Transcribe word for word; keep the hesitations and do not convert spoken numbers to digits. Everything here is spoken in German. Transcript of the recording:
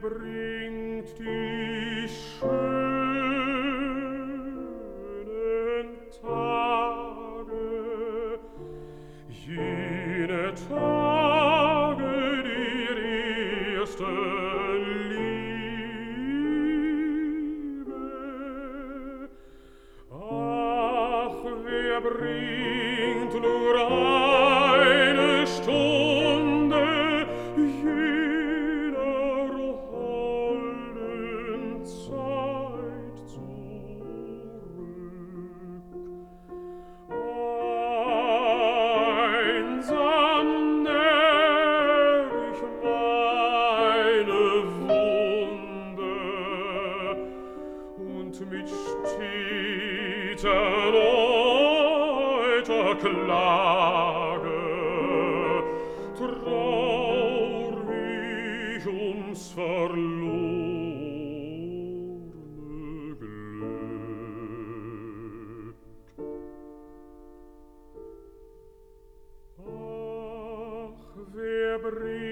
bringt die schönen Tage, jene Tage, die erste Liebe? Ach, wer bringt nur eine Stunde jener holden Zeit zurück? Einsam nähr ich meine Wunde und mit steter lauter Klage traurig ums verlorne Glück. Ach, wer bringt